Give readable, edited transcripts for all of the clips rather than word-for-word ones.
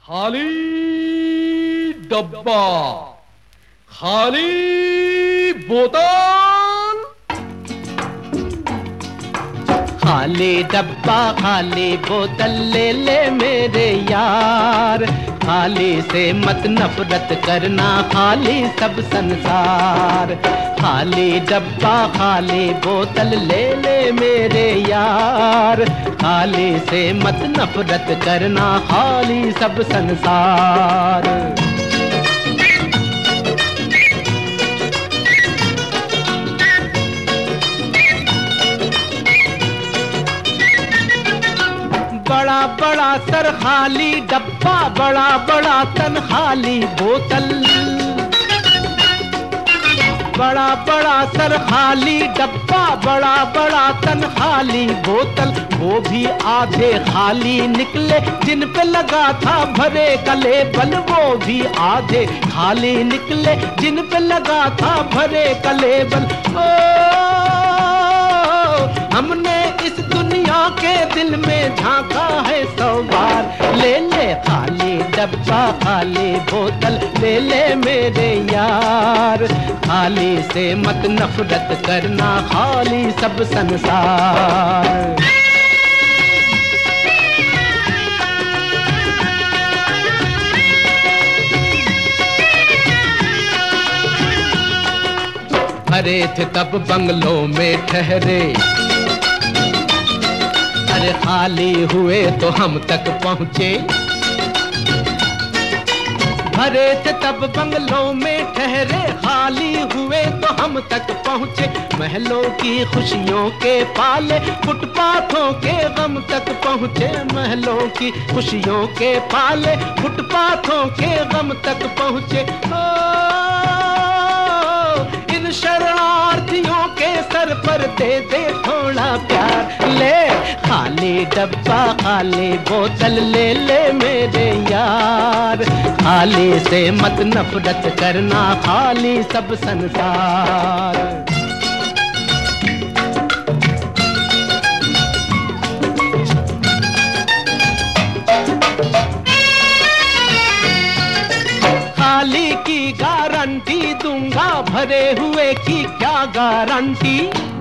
खाली डब्बा, खाली बोतल। खाली डब्बा खाली बोतल ले ले मेरे यार, खाली से मत नफरत करना, खाली सब संसार। खाली डब्बा खाली बोतल ले ले मेरे यार, खाली से मत नफरत करना, खाली सब संसार। बड़ा बड़ा सर खाली डब्बा, बड़ा बड़ा तन खाली बोतल। बड़ा बड़ा सर खाली डब्बा, बड़ा बड़ा तन खाली बोतल। वो भी आधे खाली निकले जिन पे लगा था भरे का लेबल, वो भी आधे खाली निकले जिन पे लगा था भरे का लेबल। ओ हमने इस दुनिया के दिल में झांका है 100 बार। ले ले खाली डब्बा खाली बोतल ले ले मेरे यार, खाली से मत नफरत करना, खाली सब संसार। भरे थे तब बंगलों में ठहरे, अरे खाली हुए तो हम तक पहुँचे। भरे थे तब बंगलों में ठहरे, खाली हुए तो हम तक पहुँचे। महलों की खुशियों के पाले फुटपाथों के गम तक पहुँचे। महलों की खुशियों के पाले फुटपाथों के गम तक पहुँचे। इन शरणार्थियों के सर पर दे दे थोड़ा प्यार। ले खाली डब्बा खाली बोतल ले ले मेरे यार, खाली से मत नफरत करना, खाली सब संसार। खाली की गारंटी दूंगा, भरे हुए की क्या गारंटी।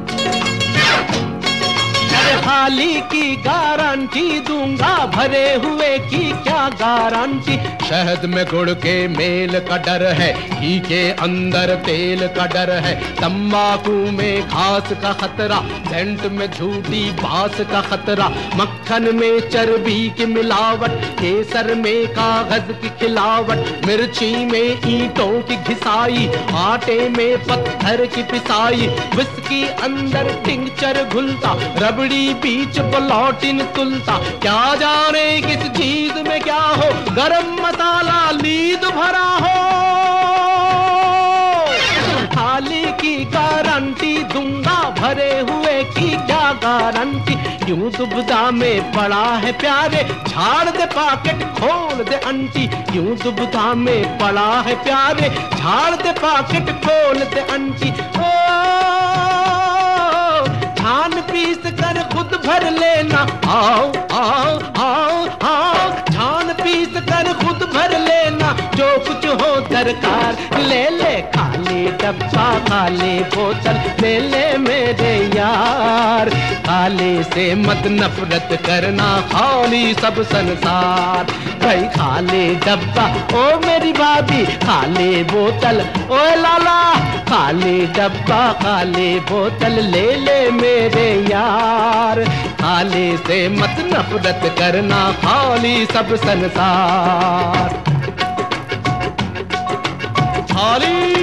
खाली की गारंटी दूंगा, भरे हुए की क्या गारंटी। शहद में गुड़ के मेल का डर है, घी के अंदर तेल का डर है। तंबाकू में घास का खतरा, सेंट में झूठी बांस का खतरा। मक्खन में चर्बी की मिलावट, केसर में कागज की खिलावट। मिर्ची में ईंटों की घिसाई, आटे में पत्थर की पिसाई। विस्की अंदर टिंचर घुलता, रबड़ी बीच प्लॉटिन तुलता। क्या जाने किस चीज में क्या हो, गरम मसाला लीद भरा हो। खाली की गारंटी दूंगा, भरे हुए की क्या गारंटी। यूं दुबदा में पड़ा है प्यारे, झाड़ दे पॉकेट खोल दे अंटी। यूं दुबदा में पड़ा है प्यारे, झाड़ दे पॉकेट खोल दे अंटी। ओ छान पीस कर खुद भर लेना, आओ आओ आओ आओ। छान पीस कर खुद भर लेना, जो कुछ हो दरकार। ले ले खाली डब्बा खाली बोतल ले ले मेरे यार, खाली से मत नफरत करना, खाली सब संसार। भाई खाली डब्बा ओ मेरी भाभी, खाली बोतल ओ लाला। खाली डब्बा खाली बोतल ले ले मेरे यार, खाली से मत नफरत करना, खाली सब संसार। खाली